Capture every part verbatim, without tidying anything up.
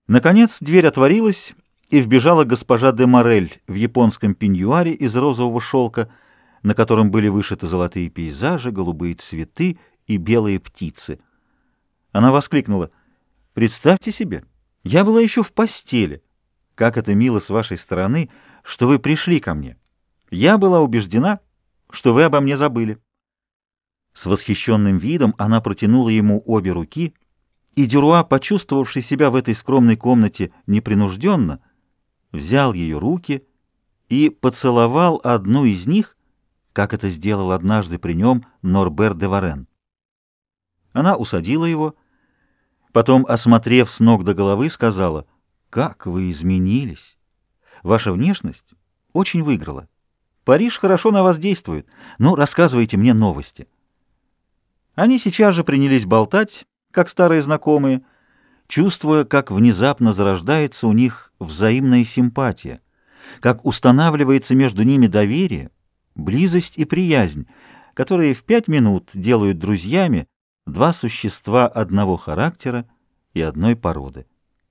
Наконец дверь отворилась, и вбежала госпожа де Морель в японском пеньюаре из розового шелка, на котором были вышиты золотые пейзажи, голубые цветы и белые птицы. Она воскликнула: «Представьте себе, я была еще в постели. Как это мило с вашей стороны, что вы пришли ко мне. Я была убеждена, что вы обо мне забыли». С восхищенным видом она протянула ему обе руки, и Дюруа, почувствовавший себя в этой скромной комнате непринужденно, взял ее руки и поцеловал одну из них, как это сделал однажды при нем Норбер де Варен. Она усадила его, потом, осмотрев с ног до головы, сказала: «Как вы изменились! Ваша внешность очень выиграла. Париж хорошо на вас действует. Ну, рассказывайте мне новости». Они сейчас же принялись болтать, как старые знакомые, чувствуя, как внезапно зарождается у них взаимная симпатия, как устанавливается между ними доверие, близость и приязнь, которые в пять минут делают друзьями два существа одного характера и одной породы.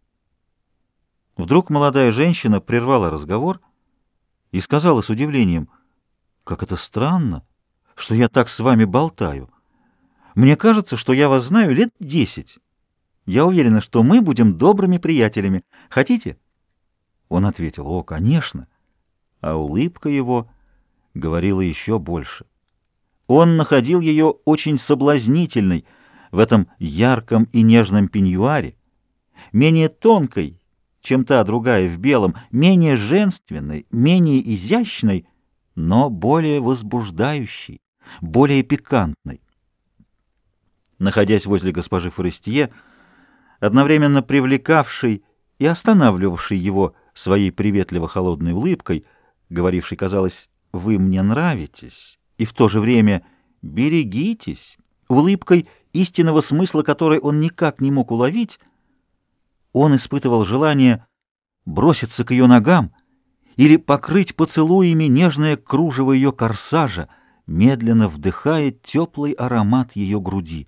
Вдруг молодая женщина прервала разговор и сказала с удивлением: «Как это странно, что я так с вами болтаю. Мне кажется, что я вас знаю лет десять. Я уверена, что мы будем добрыми приятелями. Хотите?» Он ответил: «О, конечно!» А улыбка его говорила еще больше. Он находил ее очень соблазнительной в этом ярком и нежном пеньюаре, менее тонкой, чем та другая в белом, менее женственной, менее изящной, но более возбуждающей, более пикантной. Находясь возле госпожи Форестье, одновременно привлекавшей и останавливавшей его своей приветливо-холодной улыбкой, говорившей, казалось, «Вы мне нравитесь», и в то же время «Берегитесь», улыбкой, истинного смысла которой он никак не мог уловить, он испытывал желание броситься к ее ногам или покрыть поцелуями нежное кружево ее корсажа, медленно вдыхая теплый аромат ее груди.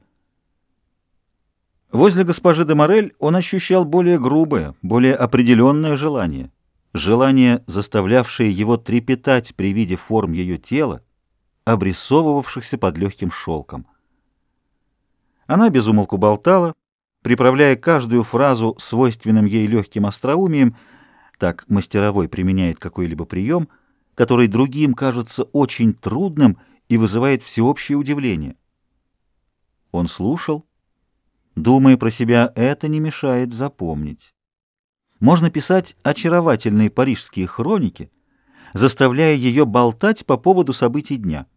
Возле госпожи де Морель он ощущал более грубое, более определенное желание, желание, заставлявшее его трепетать при виде форм ее тела, обрисовывавшихся под легким шелком. Она без умолку болтала, приправляя каждую фразу свойственным ей легким остроумием, так мастеровой применяет какой-либо прием, который другим кажется очень трудным и вызывает всеобщее удивление. Он слушал, думая про себя: это не мешает запомнить. Можно писать очаровательные парижские хроники, заставляя ее болтать по поводу событий дня.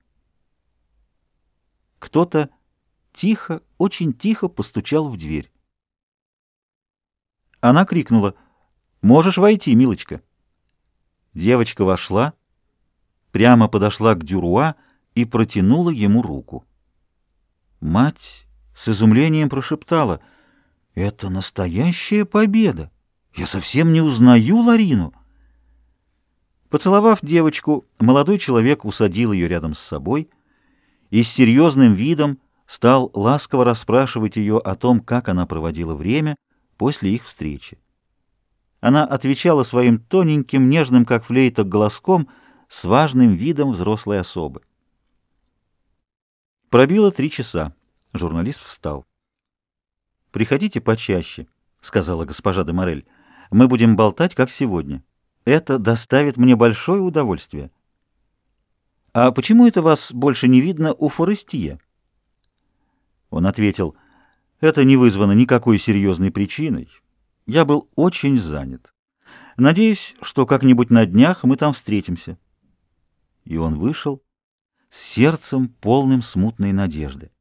Кто-то тихо, очень тихо постучал в дверь. Она крикнула: «Можешь войти, милочка». Девочка вошла, прямо подошла к Дюруа и протянула ему руку. Мать с изумлением прошептала: «Это настоящая победа! Я совсем не узнаю Ларину!» Поцеловав девочку, молодой человек усадил ее рядом с собой и с серьезным видом стал ласково расспрашивать ее о том, как она проводила время после их встречи. Она отвечала своим тоненьким, нежным, как флейта, голоском с важным видом взрослой особы. Пробило три часа. Журналист встал. «Приходите почаще», — сказала госпожа де Морель. «Мы будем болтать, как сегодня. Это доставит мне большое удовольствие». «А почему это вас больше не видно у Форестье?» Он ответил: «Это не вызвано никакой серьезной причиной. Я был очень занят. Надеюсь, что как-нибудь на днях мы там встретимся». И он вышел с сердцем, полным смутной надежды.